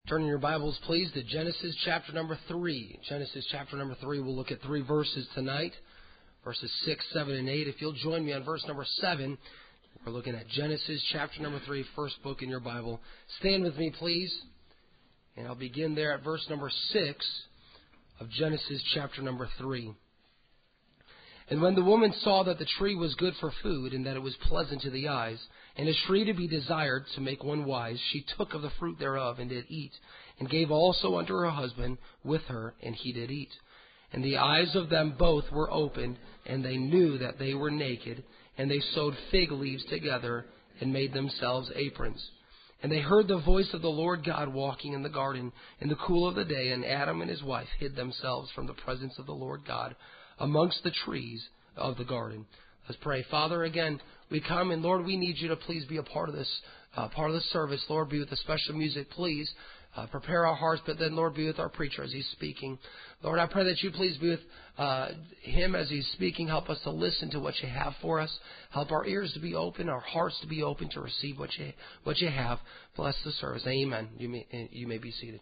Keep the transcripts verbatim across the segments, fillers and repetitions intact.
Turn in your Bibles, please, to Genesis chapter number three. Genesis chapter number three, we'll look at three verses tonight, verses six, seven, and eight. If you'll join me on verse number seven, we're looking at Genesis chapter number three, first book in your Bible. Stand with me, please, and I'll begin there at verse number six of Genesis chapter number three. And when the woman saw that the tree was good for food, and that it was pleasant to the eyes, and a tree to be desired to make one wise, she took of the fruit thereof, and did eat, and gave also unto her husband with her, and he did eat. And the eyes of them both were opened, and they knew that they were naked, and they sewed fig leaves together, and made themselves aprons. And they heard the voice of the Lord God walking in the garden in the cool of the day, and Adam and his wife hid themselves from the presence of the Lord God amongst the trees of the garden. Let's pray. Father, again, we come, and Lord, we need you to please be a part of this, uh, part of the service. Lord, be with the special music, please. Uh, prepare our hearts, but then, Lord, be with our preacher as he's speaking. Lord, I pray that you please be with uh, him as he's speaking. Help us to listen to what you have for us. Help our ears to be open, our hearts to be open to receive what you what you have. Bless the service. Amen. You may, you may be seated.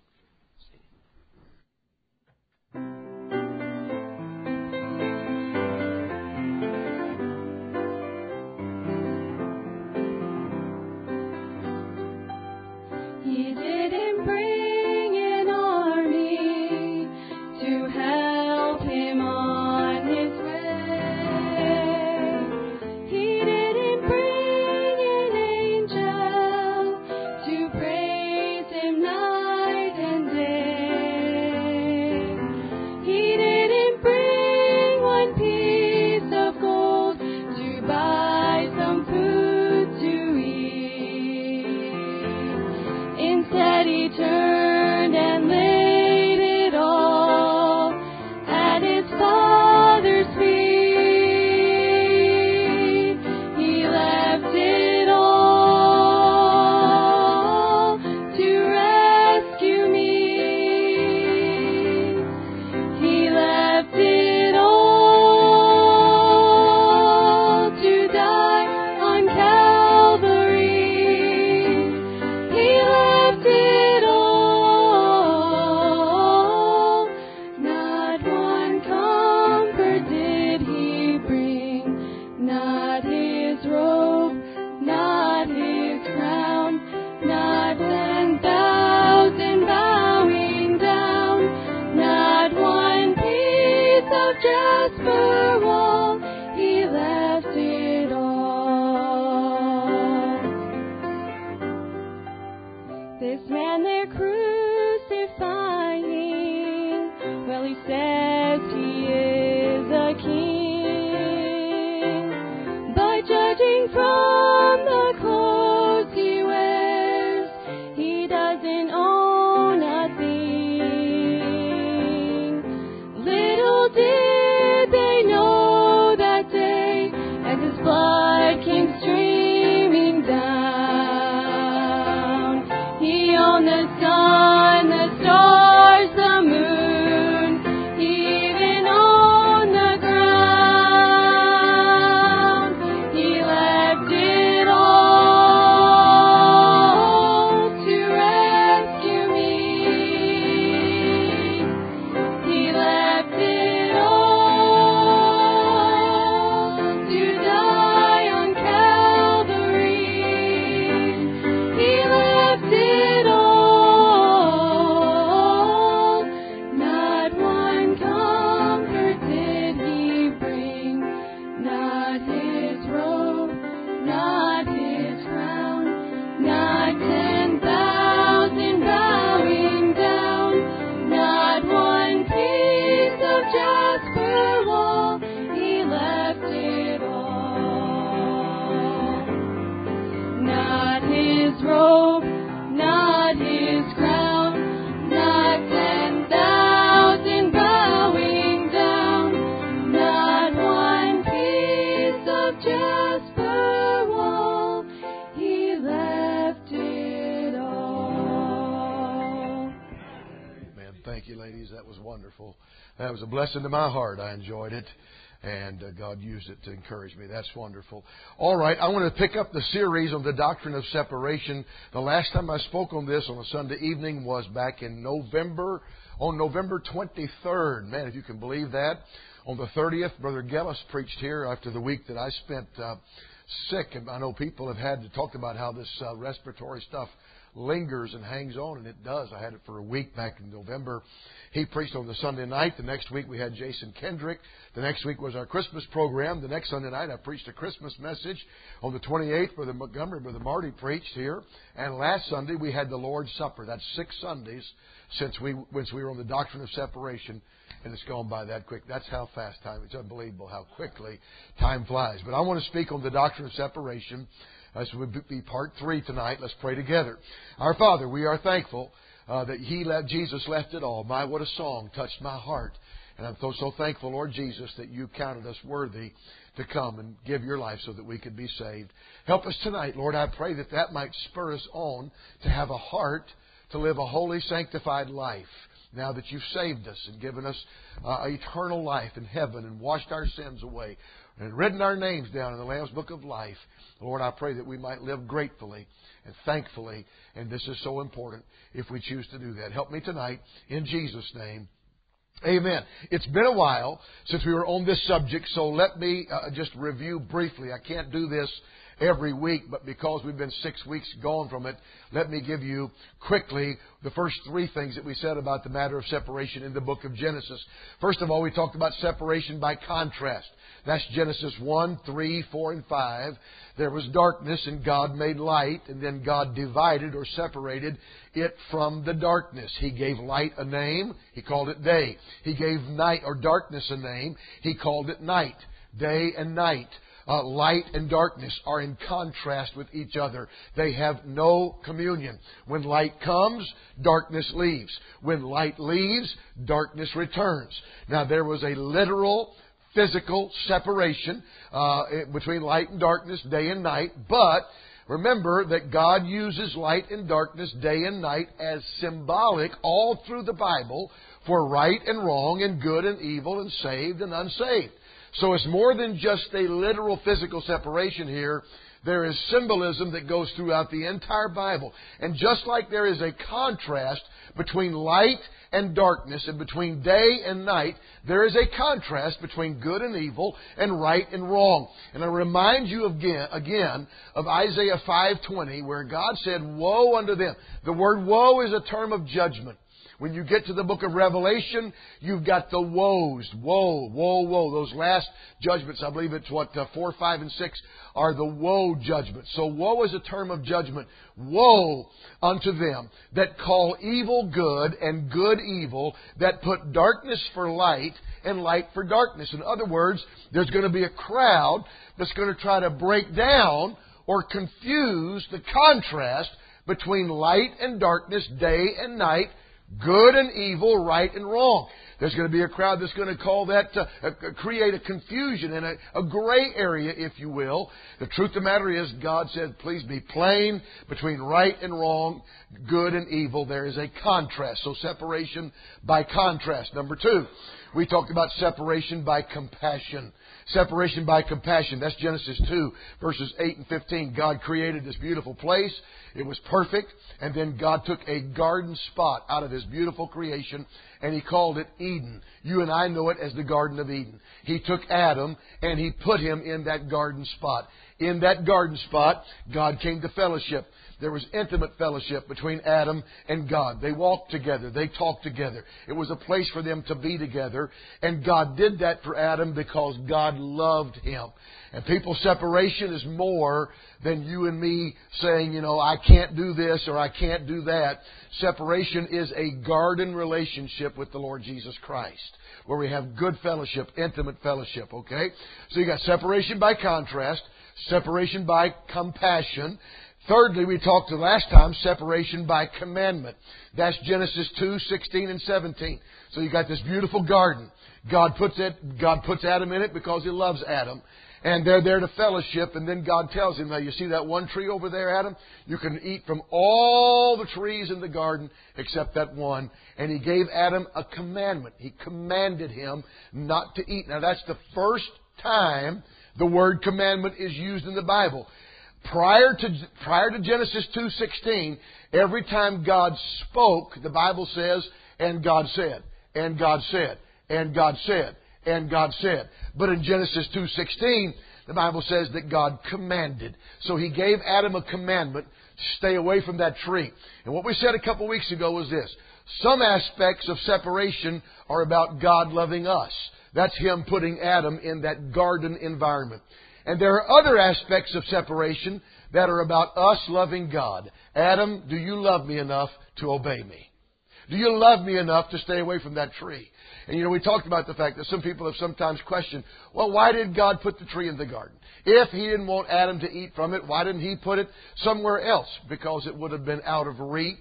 He didn't bring an army to help him on his way. He didn't bring an angel to praise him night and day. He didn't bring one piece of gold to buy some food to eat. Instead, he turned and laid it all at his Father's feet. He left it all to rescue me. He left it all to die on Calvary. He left it all. Not one comfort did he bring, not his robe, not his crown, not ten thousand bowing down, not one piece of jasper wall. He left it all. This man they're crucifying, well, he says he is a king, but judging from the clothes he wears, he doesn't own a thing. Little did they know that day, as his blood came streaming down. He owned the sun, the stars, the moon. He even owned the ground. He left it all to rescue me. He left it all to die on Calvary. He left it all. Not one comfort did he bring, not his robe, not his crown, not ten thousand bowing down, not one piece of jasper wall. He left it all. Not his robe, not his crown, not ten thousand bowing down, not one piece of jasper wall. He left it all. Amen. Thank you, ladies. That was wonderful. That was a blessing to my heart. I enjoyed it. And uh, God used it to encourage me. That's wonderful. All right, I want to pick up the series on the doctrine of separation. The last time I spoke on this on a Sunday evening was back in November, on November twenty-third. Man, if you can believe that. On the thirtieth, Brother Gellis preached here after the week that I spent uh, sick. And I know people have had to talk about how this uh, respiratory stuff lingers and hangs on, and it does. I had it for a week back in November. He preached on the Sunday night. The next week we had Jason Kendrick. The next week was our Christmas program. The next Sunday night I preached a Christmas message. On the twenty-eighth, Brother Montgomery, Brother Marty preached here. And last Sunday we had the Lord's Supper. That's six Sundays since we since we were on the doctrine of separation. And it's gone by that quick. That's how fast time, it's unbelievable how quickly time flies. But I want to speak on the doctrine of separation. This will be part three tonight. Let's pray together. Our Father, we are thankful uh, that He left, Jesus left it all. My, what a song touched my heart. And I'm so, so thankful, Lord Jesus, that You counted us worthy to come and give Your life so that we could be saved. Help us tonight, Lord. I pray that that might spur us on to have a heart to live a holy, sanctified life. Now that You've saved us and given us uh, eternal life in heaven and washed our sins away and written our names down in the Lamb's Book of Life, Lord, I pray that we might live gratefully and thankfully. And this is so important if we choose to do that. Help me tonight in Jesus' name. Amen. It's been a while since we were on this subject, so let me uh, just review briefly. I can't do this every week, but because we've been six weeks gone from it, let me give you quickly the first three things that we said about the matter of separation in the book of Genesis. First of all, we talked about separation by contrast. That's Genesis one, three, four, and five. There was darkness and God made light, and then God divided or separated it from the darkness. He gave light a name. He called it day. He gave night or darkness a name. He called it night. Day and night. Uh, light and darkness are in contrast with each other. They have no communion. When light comes, darkness leaves. When light leaves, darkness returns. Now, there was a literal, physical separation uh, between light and darkness, day and night. But remember that God uses light and darkness, day and night, as symbolic all through the Bible for right and wrong and good and evil and saved and unsaved. So it's more than just a literal physical separation here. There is symbolism that goes throughout the entire Bible. And just like there is a contrast between light and darkness and between day and night, there is a contrast between good and evil and right and wrong. And I remind you again, again of Isaiah five twenty, where God said, "Woe unto them." The word woe is a term of judgment. When you get to the book of Revelation, you've got the woes. Woe, woe, woe. Those last judgments, I believe it's what, uh, four, five, and six, are the woe judgments. So woe is a term of judgment. Woe unto them that call evil good and good evil, that put darkness for light and light for darkness. In other words, there's going to be a crowd that's going to try to break down or confuse the contrast between light and darkness, day and night, good and evil, right and wrong. There's going to be a crowd that's going to call that, uh, uh, create a confusion and a, a gray area, if you will. The truth of the matter is, God said, please be plain between right and wrong, good and evil. There is a contrast. So separation by contrast. Number two, we talked about separation by compassion. Separation by compassion. That's Genesis two, verses eight and fifteen. God created this beautiful place. It was perfect. And then God took a garden spot out of His beautiful creation and He called it Eden. You and I know it as the Garden of Eden. He took Adam and He put him in that garden spot. In that garden spot, God came to fellowship. There was intimate fellowship between Adam and God. They walked together. They talked together. It was a place for them to be together. And God did that for Adam because God loved him. And people's separation is more than you and me saying, you know, I can't do this or I can't do that. Separation is a garden relationship with the Lord Jesus Christ, where we have good fellowship, intimate fellowship, okay? So you got separation by contrast, separation by compassion. Thirdly, we talked the last time, separation by commandment. That's Genesis two, sixteen and seventeen. So you got this beautiful garden. God puts it, God puts Adam in it because He loves Adam. And they're there to fellowship, and then God tells him, now you see that one tree over there, Adam? You can eat from all the trees in the garden except that one. And He gave Adam a commandment. He commanded him not to eat. Now that's the first time the word commandment is used in the Bible. Prior to, prior to Genesis two sixteen, every time God spoke, the Bible says, and God said, and God said, and God said, and God said. But in Genesis two sixteen, the Bible says that God commanded. So He gave Adam a commandment to stay away from that tree. And what we said a couple weeks ago was this. Some aspects of separation are about God loving us. That's Him putting Adam in that garden environment. And there are other aspects of separation that are about us loving God. Adam, do you love me enough to obey me? Do you love me enough to stay away from that tree? And you know, we talked about the fact that some people have sometimes questioned, well, why did God put the tree in the garden? If He didn't want Adam to eat from it, why didn't He put it somewhere else? Because it would have been out of reach.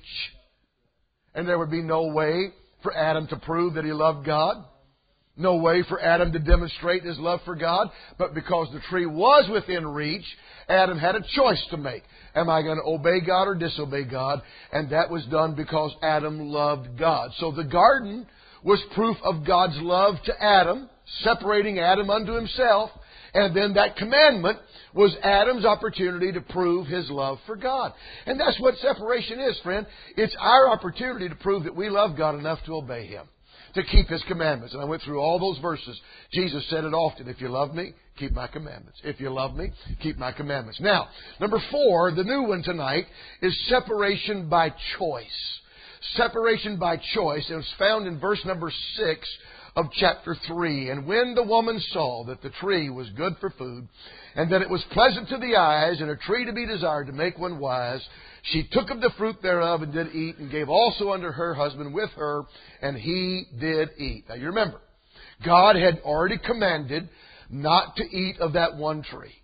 And there would be no way for Adam to prove that he loved God. No way for Adam to demonstrate his love for God. But because the tree was within reach, Adam had a choice to make. Am I going to obey God or disobey God? And that was done because Adam loved God. So the garden was proof of God's love to Adam, separating Adam unto Himself. And then that commandment was Adam's opportunity to prove his love for God. And that's what separation is, friend. It's our opportunity to prove that we love God enough to obey Him, to keep His commandments. And I went through all those verses. Jesus said it often. If you love me, keep my commandments. If you love me, keep my commandments. Now, number four, the new one tonight, is separation by choice. Separation by choice. And it's found in verse number six of chapter three. And when the woman saw that the tree was good for food, and that it was pleasant to the eyes, and a tree to be desired to make one wise, she took of the fruit thereof and did eat, and gave also unto her husband with her, and he did eat. Now you remember, God had already commanded not to eat of that one tree.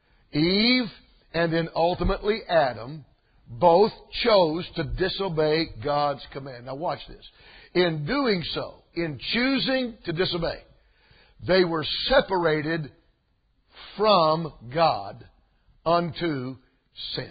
Eve and then ultimately Adam both chose to disobey God's command. Now watch this. In doing so, in choosing to disobey, they were separated from God unto sin.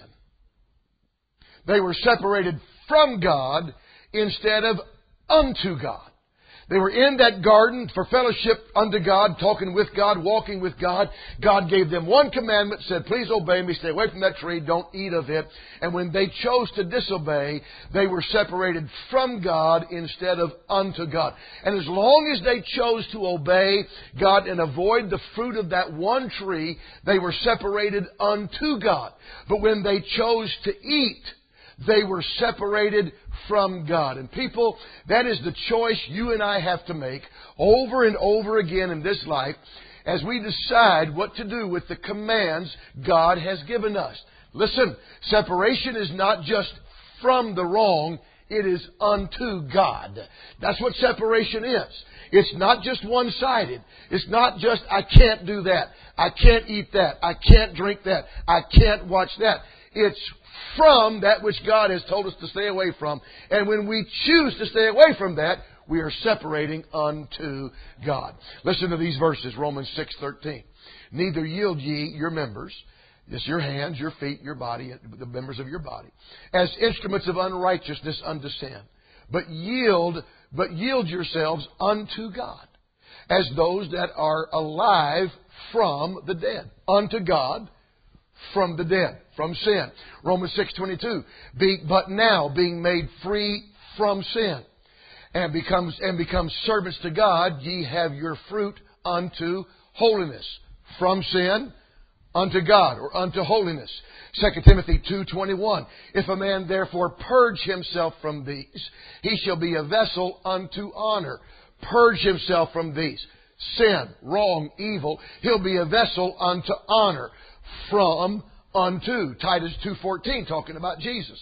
They were separated from God instead of unto God. They were in that garden for fellowship unto God, talking with God, walking with God. God gave them one commandment, said, please obey me, stay away from that tree, don't eat of it. And when they chose to disobey, they were separated from God instead of unto God. And as long as they chose to obey God and avoid the fruit of that one tree, they were separated unto God. But when they chose to eat, they were separated from God. And people, that is the choice you and I have to make over and over again in this life as we decide what to do with the commands God has given us. Listen, separation is not just from the wrong, it is unto God. That's what separation is. It's not just one-sided. It's not just, I can't do that. I can't eat that. I can't drink that. I can't watch that. It's from that which God has told us to stay away from. And when we choose to stay away from that, we are separating unto God. Listen to these verses, Romans six thirteen. Neither yield ye your members, this your hands, your feet, your body, the members of your body, as instruments of unrighteousness unto sin, but yield, but yield yourselves unto God, as those that are alive from the dead, unto God from the dead, from sin. Romans six twenty-two. Be, but now being made free from sin and becomes and become servants to God, ye have your fruit unto holiness. From sin unto God, or unto holiness. Second Timothy two twenty-one. If a man therefore purge himself from these, he shall be a vessel unto honor. Purge himself from these. Sin, wrong, evil. He'll be a vessel unto honor. From unto. Titus two fourteen, talking about Jesus,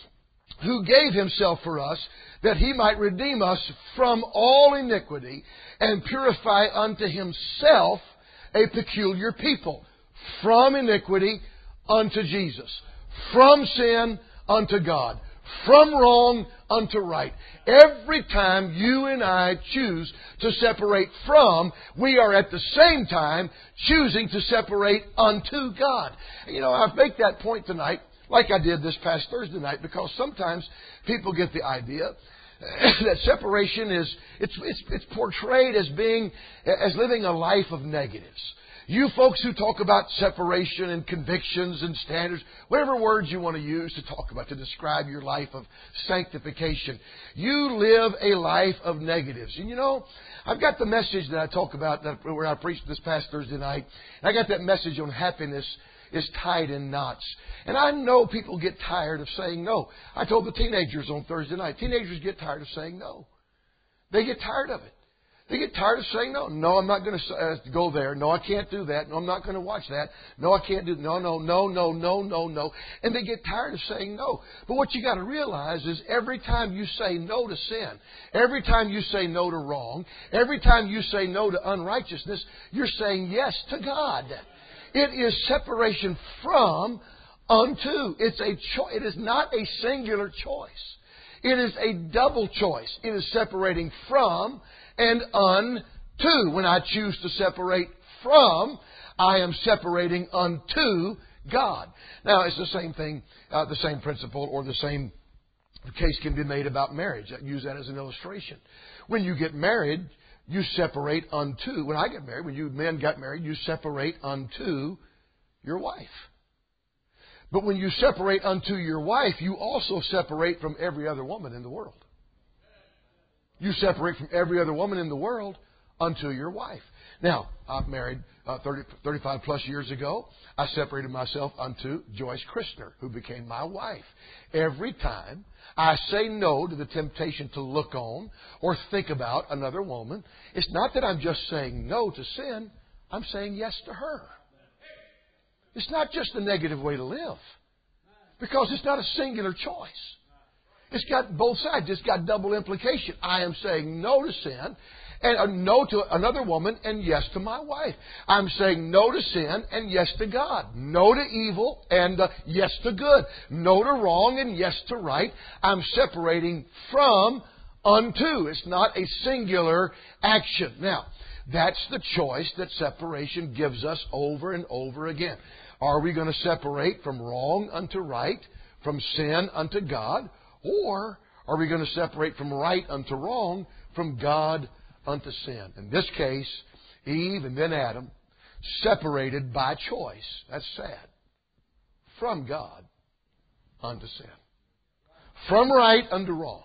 who gave Himself for us, that He might redeem us from all iniquity, and purify unto Himself a peculiar people. From iniquity unto Jesus. From sin unto God. From wrong unto right. Every time you and I choose to separate from, we are at the same time choosing to separate unto God. You know, I make that point tonight, like I did this past Thursday night, because sometimes people get the idea that separation is, it's, it's, it's portrayed as being, as living a life of negatives. You folks who talk about separation and convictions and standards, whatever words you want to use to talk about, to describe your life of sanctification, you live a life of negatives. And you know, I've got the message that I talk about, that where I preached this past Thursday night, and I got that message on happiness is tied in knots. And I know people get tired of saying no. I told the teenagers on Thursday night, teenagers get tired of saying no. They get tired of it. They get tired of saying no. No, I'm not going to uh, go there. No, I can't do that. No, I'm not going to watch that. No, I can't do no, no, no, no, no, no, no. And they get tired of saying no. But what you got to realize is every time you say no to sin, every time you say no to wrong, every time you say no to unrighteousness, you're saying yes to God. It is separation from unto. It's a cho- It is not a singular choice. It is a double choice. It is separating from and unto. When I choose to separate from, I am separating unto God. Now, it's the same thing, uh, the same principle, or the same case can be made about marriage. I use that as an illustration. When you get married, you separate unto. When I get married, when you men got married, you separate unto your wife. But when you separate unto your wife, you also separate from every other woman in the world. You separate from every other woman in the world unto your wife. Now, I'm married uh, thirty, thirty-five plus years ago. I separated myself unto Joyce Christner, who became my wife. Every time I say no to the temptation to look on or think about another woman, it's not that I'm just saying no to sin. I'm saying yes to her. It's not just a negative way to live, because it's not a singular choice. It's got both sides. It's got double implication. I am saying no to sin, and a no to another woman, and yes to my wife. I'm saying no to sin and yes to God. No to evil and uh, yes to good. No to wrong and yes to right. I'm separating from unto. It's not a singular action. Now, that's the choice that separation gives us over and over again. Are we going to separate from wrong unto right, from sin unto God? Or are we going to separate from right unto wrong, from God unto sin? In this case, Eve and then Adam separated by choice. That's sad. From God unto sin. From right unto wrong.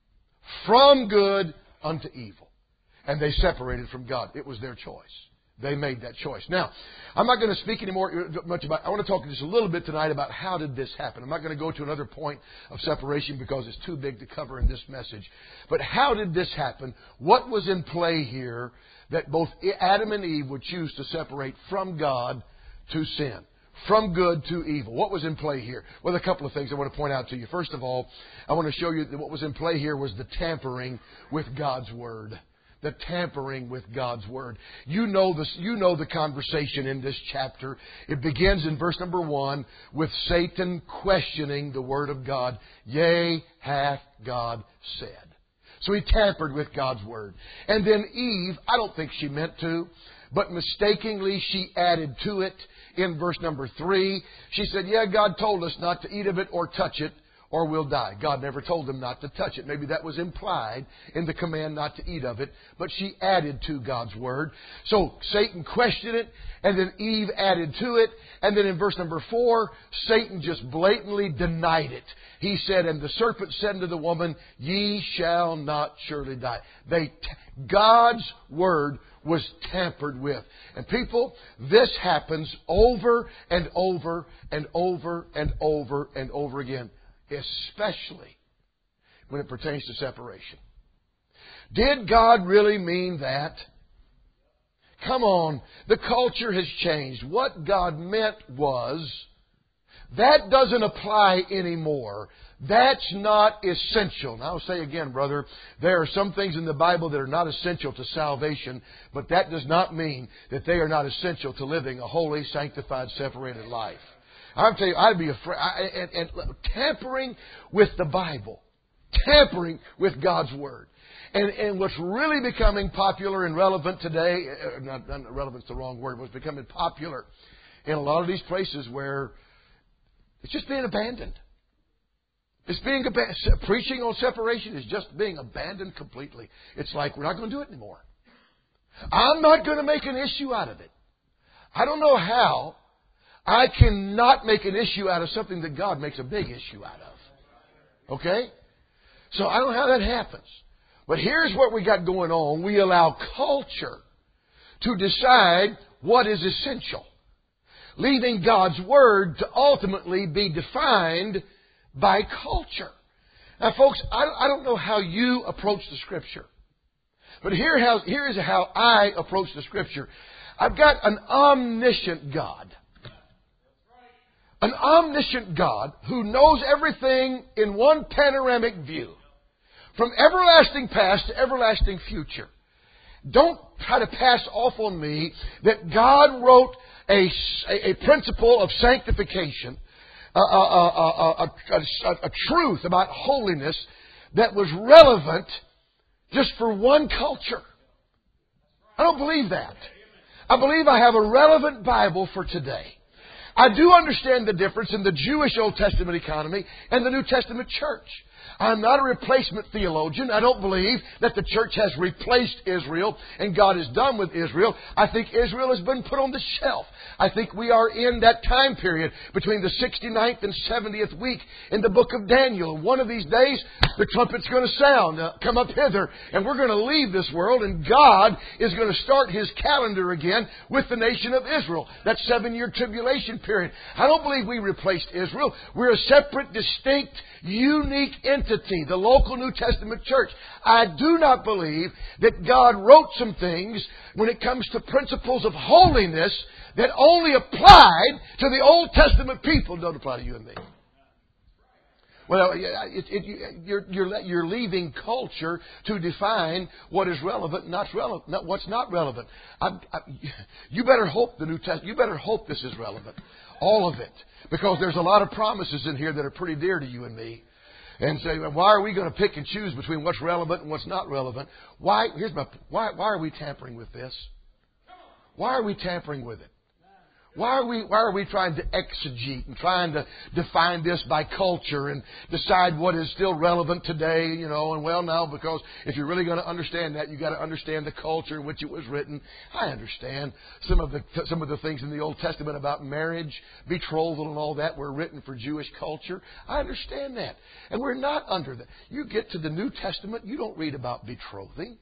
From good unto evil. And they separated from God. It was their choice. They made that choice. Now, I'm not going to speak anymore much about. I want to talk just a little bit tonight about how did this happen. I'm not going to go to another point of separation because it's too big to cover in this message. But how did this happen? What was in play here that both Adam and Eve would choose to separate from God to sin, from good to evil? What was in play here? Well, a couple of things I want to point out to you. First of all, I want to show you that what was in play here was the tampering with God's Word. The tampering with God's Word. You know this, you know the conversation in this chapter. It begins in verse number one with Satan questioning the Word of God. Yea, hath God said. So he tampered with God's Word. And then Eve, I don't think she meant to, but mistakenly she added to it in verse number three. She said, yeah, God told us not to eat of it or touch it, or we'll die. God never told them not to touch it. Maybe that was implied in the command not to eat of it, but she added to God's Word. So Satan questioned it, and then Eve added to it, and then in verse number four, Satan just blatantly denied it. He said, and the serpent said unto the woman, ye shall not surely die. They, God's Word was tampered with. And people, this happens over and over and over and over and over again. Especially when it pertains to separation. Did God really mean that? Come on, the culture has changed. What God meant was, that doesn't apply anymore. That's not essential. Now I'll say again, brother, there are some things in the Bible that are not essential to salvation, but that does not mean that they are not essential to living a holy, sanctified, separated life. I'm telling you, I'd be afraid. I, and, and tampering with the Bible, tampering with God's Word. And, and what's really becoming popular and relevant today, uh, not, not relevant's the wrong word, what's becoming popular in a lot of these places where it's just being abandoned. It's being abandoned. Preaching on separation is just being abandoned completely. It's like, we're not going to do it anymore. I'm not going to make an issue out of it. I don't know how I cannot make an issue out of something that God makes a big issue out of. Okay? So I don't know how that happens. But here's what we got going on. We allow culture to decide what is essential, leaving God's Word to ultimately be defined by culture. Now, folks, I don't know how you approach the Scripture. But here, how, here is how I approach the Scripture. I've got an omniscient God. An omniscient God who knows everything in one panoramic view. From everlasting past to everlasting future. Don't try to pass off on me that God wrote a, a, a principle of sanctification, a, a, a, a, a, a truth about holiness that was relevant just for one culture. I don't believe that. I believe I have a relevant Bible for today. I do understand the difference in the Jewish Old Testament economy and the New Testament church. I'm not a replacement theologian. I don't believe that the church has replaced Israel and God is done with Israel. I think Israel has been put on the shelf. I think we are in that time period between the sixty-ninth and seventieth week in the book of Daniel. One of these days, the trumpet's going to sound, uh, come up hither, and we're going to leave this world, and God is going to start His calendar again with the nation of Israel. That seven-year tribulation period. I don't believe we replaced Israel. We're a separate, distinct, unique entity, the local New Testament church. I do not believe that God wrote some things when it comes to principles of holiness that only applied to the Old Testament people. Don't apply to you and me. Well, it, it, you're, you're, you're leaving culture to define what is relevant and not relevant, not what's not relevant. I, I, you better hope the New Testament. You better hope this is relevant, all of it, because there's a lot of promises in here that are pretty dear to you and me. And say, well, why are we going to pick and choose between what's relevant and what's not relevant? Why? Here's my. Why? Why are we tampering with this? Why are we tampering with it? Why are we, why are we trying to exegete and trying to define this by culture and decide what is still relevant today, you know, and well now, because if you're really going to understand that, you've got to understand the culture in which it was written. I understand some of the, some of the things in the Old Testament about marriage, betrothal and all that were written for Jewish culture. I understand that. And we're not under that. You get to the New Testament, you don't read about betrothing.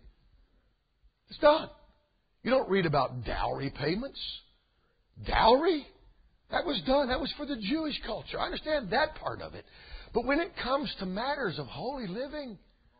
It's done. You don't read about dowry payments. Dowry? That was done. That was for the Jewish culture. I understand that part of it. But when it comes to matters of holy living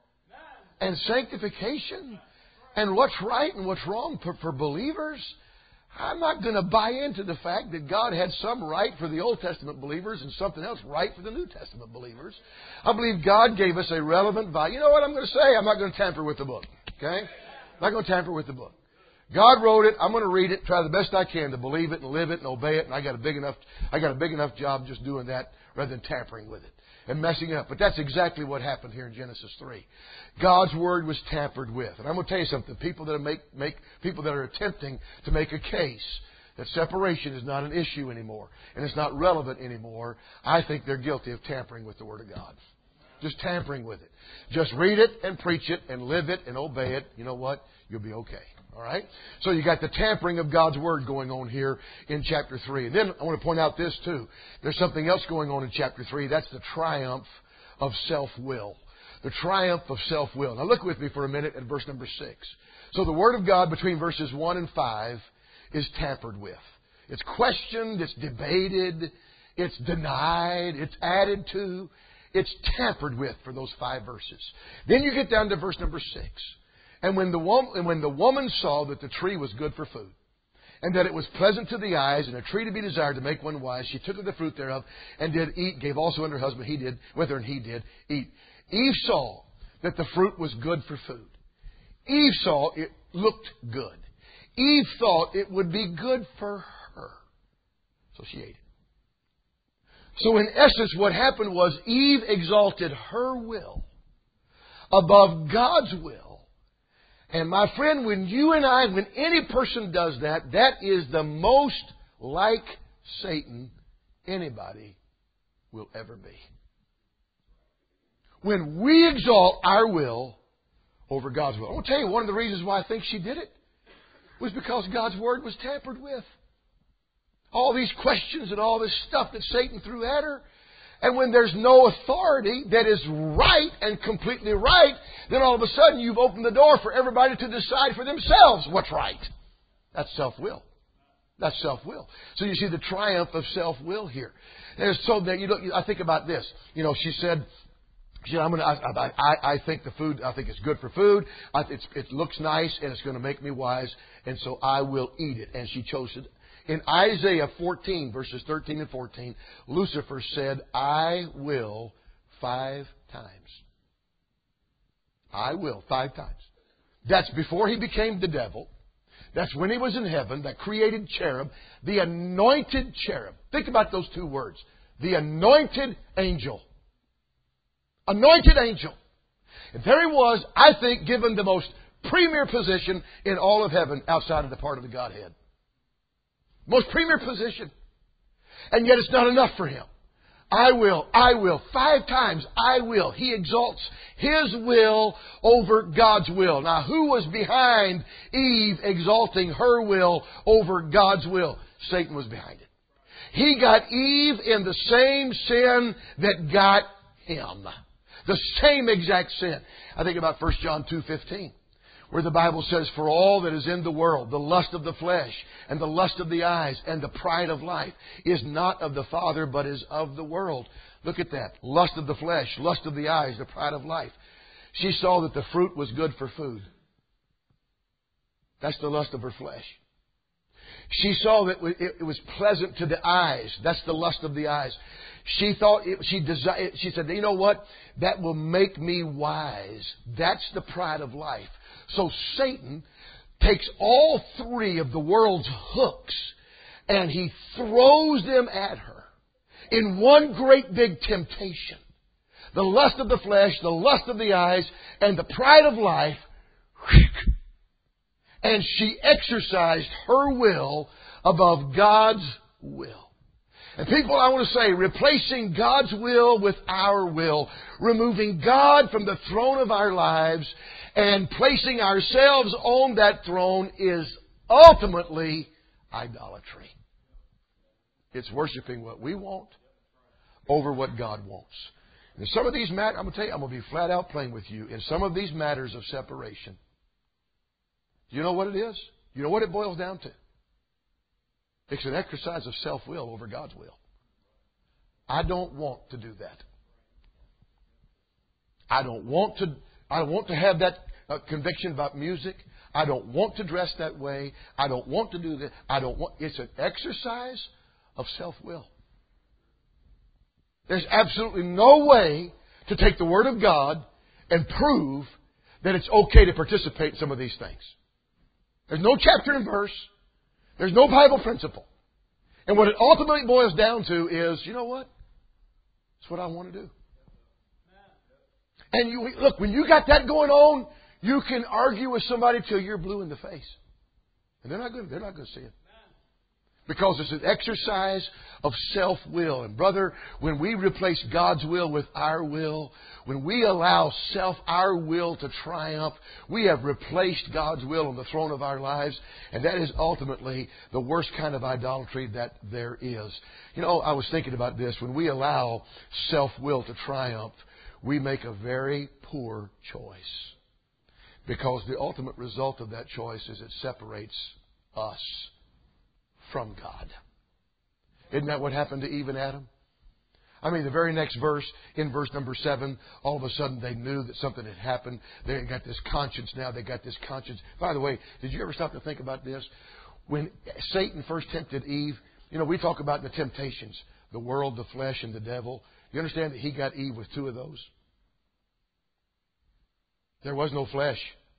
and sanctification and what's right and what's wrong for, for believers, I'm not going to buy into the fact that God had some right for the Old Testament believers and something else right for the New Testament believers. I believe God gave us a relevant value. You know what I'm going to say? I'm not going to tamper with the book. Okay? I'm not going to tamper with the book. God wrote it. I'm going to read it, try the best I can to believe it and live it and obey it. And I got a big enough, I got a big enough job just doing that rather than tampering with it and messing it up. But that's exactly what happened here in Genesis three. God's Word was tampered with. And I'm going to tell you something. People that are make, make, people that are attempting to make a case that separation is not an issue anymore and it's not relevant anymore, I think they're guilty of tampering with the Word of God. Just tampering with it. Just read it and preach it and live it and obey it. You know what? You'll be okay. All right? So you got the tampering of God's Word going on here in chapter three. And then I want to point out this too. There's something else going on in chapter three. That's the triumph of self-will. The triumph of self-will. Now look with me for a minute at verse number six. So the Word of God between verses one and five is tampered with. It's questioned. It's debated. It's denied. It's added to. It's tampered with for those five verses. Then you get down to verse number six. And when the woman, and when the woman saw that the tree was good for food, and that it was pleasant to the eyes, and a tree to be desired to make one wise, she took of the fruit thereof, and did eat, gave also unto her husband, he did, with her, and he did eat. Eve saw that the fruit was good for food. Eve saw it looked good. Eve thought it would be good for her. So she ate it. So in essence, what happened was Eve exalted her will above God's will. And my friend, when you and I, when any person does that, that is the most like Satan anybody will ever be. When we exalt our will over God's will. I want to tell you, one of the reasons why I think she did it was because God's Word was tampered with. All these questions and all this stuff that Satan threw at her. And when there's no authority that is right and completely right, then all of a sudden you've opened the door for everybody to decide for themselves what's right. That's self-will. That's self-will. So you see the triumph of self-will here. And so that you know, I think about this. You know, she said, she said, I'm gonna, I, I, I think the food, I think it's good for food. I, it's, it looks nice and it's going to make me wise. And so I will eat it. And she chose it. In Isaiah fourteen, verses thirteen and fourteen, Lucifer said, I will five times. I will five times. That's before he became the devil. That's when he was in heaven, that created cherub, the anointed cherub. Think about those two words. The anointed angel. Anointed angel. And there he was, I think, given the most premier position in all of heaven outside of the part of the Godhead. Most premier position. And yet it's not enough for him. I will, I will, five times I will. He exalts his will over God's will. Now, who was behind Eve exalting her will over God's will? Satan was behind it. He got Eve in the same sin that got him. The same exact sin. I think about First John two fifteen. Where the Bible says, for all that is in the world, the lust of the flesh and the lust of the eyes and the pride of life is not of the Father, but is of the world. Look at that. Lust of the flesh, lust of the eyes, the pride of life. She saw that the fruit was good for food. That's the lust of her flesh. She saw that it was pleasant to the eyes. That's the lust of the eyes. She thought, it, she desired, she said, you know what? That will make me wise. That's the pride of life. So Satan takes all three of the world's hooks and he throws them at her in one great big temptation. The lust of the flesh, the lust of the eyes, and the pride of life. And she exercised her will above God's will. And people, I want to say, replacing God's will with our will, removing God from the throne of our lives and placing ourselves on that throne is ultimately idolatry. It's worshiping what we want over what God wants. And some of these matters, I'm going to tell you, I'm going to be flat out plain with you. In some of these matters of separation, you know what it is? You know what it boils down to? It's an exercise of self-will over God's will. I don't want to do that. I don't want to, I don't want to have that uh, conviction about music. I don't want to dress that way. I don't want to do that. I don't want, it's an exercise of self-will. There's absolutely no way to take the Word of God and prove that it's okay to participate in some of these things. There's no chapter and verse. There's no Bible principle. And what it ultimately boils down to is, you know what? It's what I want to do. And you look, when you got that going on, you can argue with somebody till you're blue in the face. And they're not going, they're not going to see it. Because it's an exercise of self-will. And brother, when we replace God's will with our will, when we allow self, our will to triumph, we have replaced God's will on the throne of our lives. And that is ultimately the worst kind of idolatry that there is. You know, I was thinking about this. When we allow self-will to triumph, we make a very poor choice. Because the ultimate result of that choice is it separates us from God. Isn't that what happened to Eve and Adam? I mean, the very next verse, in verse number seven, all of a sudden they knew that something had happened. They got this conscience now. They got this conscience. By the way, did you ever stop to think about this? When Satan first tempted Eve, you know, we talk about the temptations, the world, the flesh, and the devil. You understand that he got Eve with two of those? There was no flesh.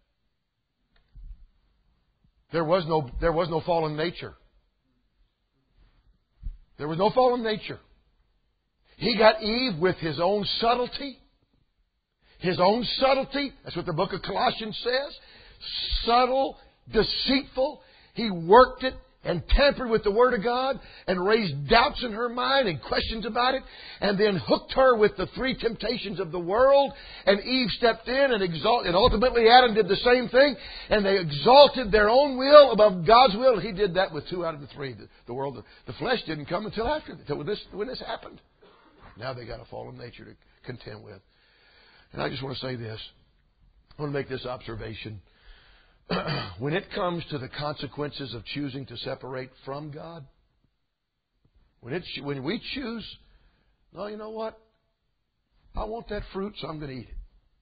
There was no, there was no fallen nature. There was no fallen nature. He got Eve with his own subtlety. His own subtlety. That's what the book of Colossians says. Subtle, deceitful. He worked it and tampered with the Word of God and raised doubts in her mind and questions about it, and then hooked her with the three temptations of the world. And Eve stepped in and exalted, and ultimately Adam did the same thing, and they exalted their own will above God's will. And he did that with two out of the three. The, the world, the, the flesh didn't come until after, until this, when this happened. Now they got a fallen nature to contend with. And I just want to say this. I want to make this observation. When it comes to the consequences of choosing to separate from God, when it when we choose, no, you know what? I want that fruit, so I'm going to eat it.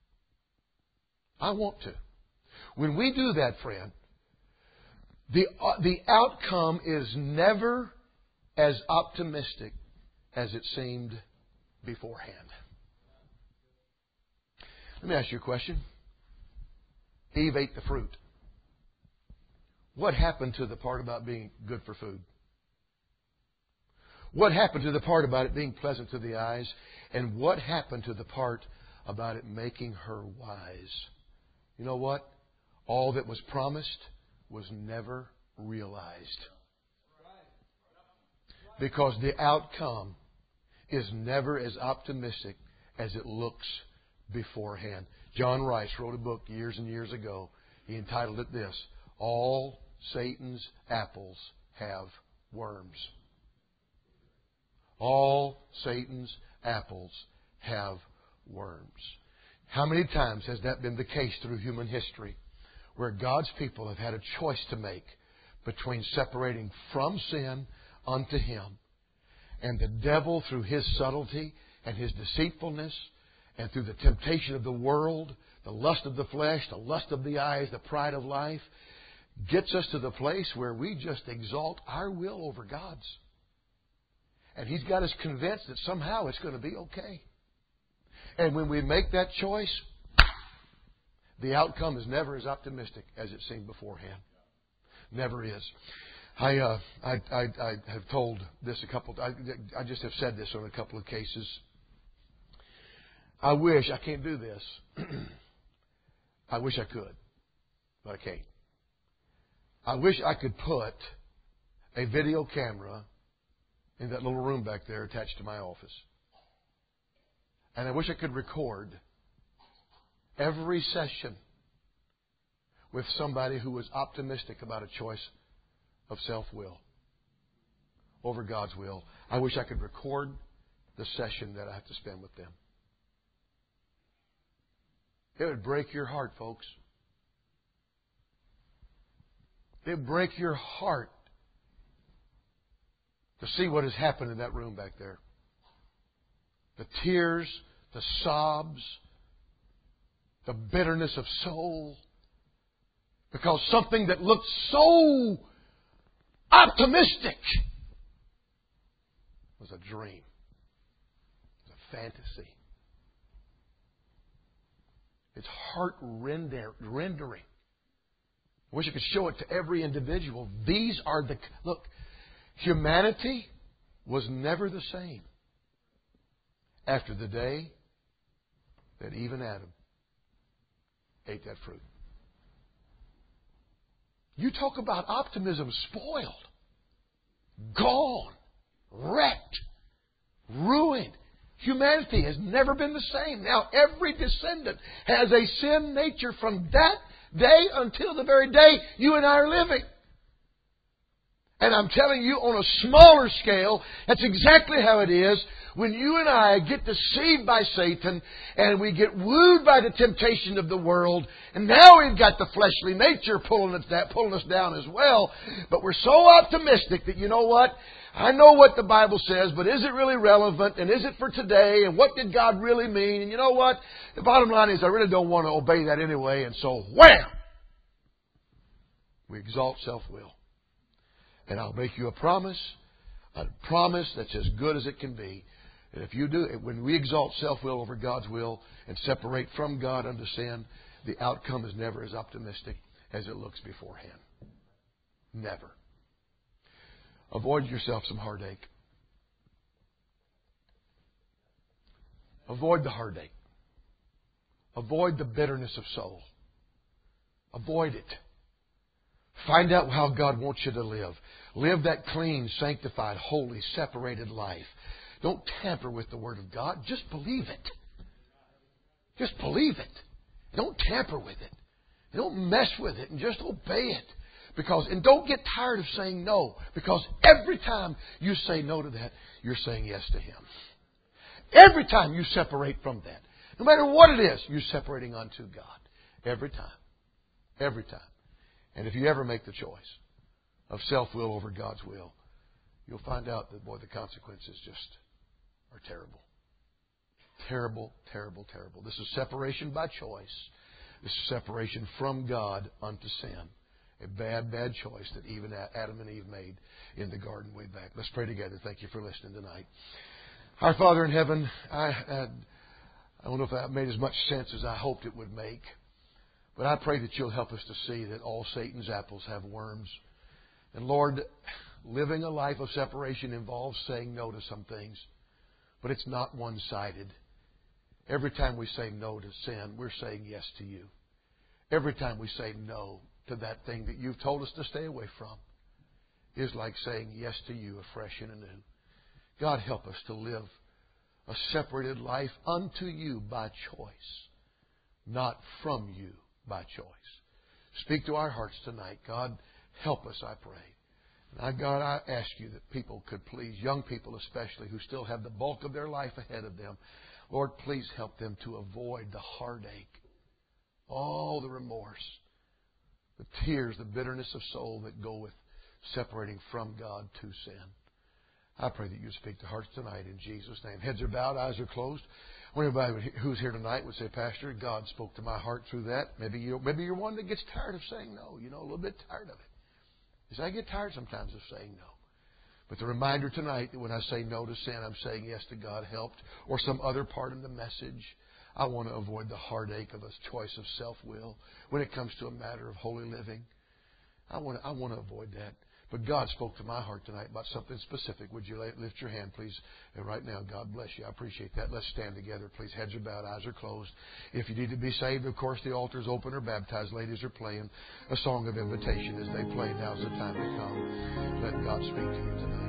I want to. When we do that, friend, the uh, the outcome is never as optimistic as it seemed beforehand. Let me ask you a question. Eve ate the fruit. What happened to the part about being good for food? What happened to the part about it being pleasant to the eyes? And what happened to the part about it making her wise? You know what? All that was promised was never realized. Because the outcome is never as optimistic as it looks beforehand. John Rice wrote a book years and years ago. He entitled it this: All Satan's Apples Have Worms. All Satan's apples have worms. How many times has that been the case through human history, where God's people have had a choice to make between separating from sin unto Him, and the devil, through his subtlety and his deceitfulness, and through the temptation of the world, the lust of the flesh, the lust of the eyes, the pride of life, gets us to the place where we just exalt our will over God's. And He's got us convinced that somehow it's going to be okay. And when we make that choice, the outcome is never as optimistic as it seemed beforehand. Never is. I, uh, I, I, I have told this a couple, I, I just have said this on a couple of cases. I wish, I can't do this. I wish I could, but I can't. I wish I could put a video camera in that little room back there attached to my office. And I wish I could record every session with somebody who was optimistic about a choice of self-will over God's will. I wish I could record the session that I have to spend with them. It would break your heart, folks. It would break your heart to see what has happened in that room back there. The tears, the sobs, the bitterness of soul. Because something that looked so optimistic was a dream. It was a fantasy. It's heart-rendering. I wish I could show it to every individual. These are the... Look, humanity was never the same after the day that Eve and Adam ate that fruit. You talk about optimism spoiled, gone, wrecked, ruined. Humanity has never been the same. Now, every descendant has a sin nature from that day until the very day you and I are living. And I'm telling you, on a smaller scale, that's exactly how it is when you and I get deceived by Satan and we get wooed by the temptation of the world. And now we've got the fleshly nature pulling us, that, pulling us down as well. But we're so optimistic that, you know what? I know what the Bible says, but is it really relevant? And is it for today? And what did God really mean? And you know what? The bottom line is I really don't want to obey that anyway. And so, wham! We exalt self-will. And I'll make you a promise, a promise that's as good as it can be. And if you do, when we exalt self-will over God's will and separate from God unto sin, the outcome is never as optimistic as it looks beforehand. Never. Avoid yourself some heartache. Avoid the heartache. Avoid the bitterness of soul. Avoid it. Find out how God wants you to live. Live that clean, sanctified, holy, separated life. Don't tamper with the Word of God. Just believe it. Just believe it. Don't tamper with it. Don't mess with it, and just obey it. Because, and don't get tired of saying no. Because every time you say no to that, you're saying yes to Him. Every time you separate from that. No matter what it is, you're separating unto God. Every time. Every time. And if you ever make the choice of self-will over God's will, you'll find out that, boy, the consequences just are terrible. Terrible, terrible, terrible. This is separation by choice. This is separation from God unto sin. A bad, bad choice that even Adam and Eve made in the garden way back. Let's pray together. Thank you for listening tonight. Our Father in heaven, I, I, I don't know if that made as much sense as I hoped it would make. But I pray that you'll help us to see that all Satan's apples have worms. And Lord, living a life of separation involves saying no to some things. But it's not one-sided. Every time we say no to sin, we're saying yes to you. Every time we say no to that thing that you've told us to stay away from is like saying yes to you afresh and anew. God, help us to live a separated life unto you by choice, not from you by choice. Speak to our hearts tonight. God, help us, I pray. Now, God, I ask you that people could please, young people especially, who still have the bulk of their life ahead of them, Lord, please help them to avoid the heartache, all the remorse, the tears, the bitterness of soul that go with separating from God to sin. I pray that you speak to hearts tonight in Jesus' name. Heads are bowed, eyes are closed. When everybody who's here tonight would say, Pastor, God spoke to my heart through that. Maybe you're, maybe you're one that gets tired of saying no. You know, a little bit tired of it. Because I get tired sometimes of saying no. But the reminder tonight that when I say no to sin, I'm saying yes to God helped, or some other part in the message. I want to avoid the heartache of a choice of self-will when it comes to a matter of holy living. I want to, I want to avoid that. But God spoke to my heart tonight about something specific. Would you lift your hand, please? And right now, God bless you. I appreciate that. Let's stand together, please. Heads are bowed, eyes are closed. If you need to be saved, of course, the altar's open or baptized. Ladies are playing a song of invitation as they play. Now's the time to come. Let God speak to you tonight.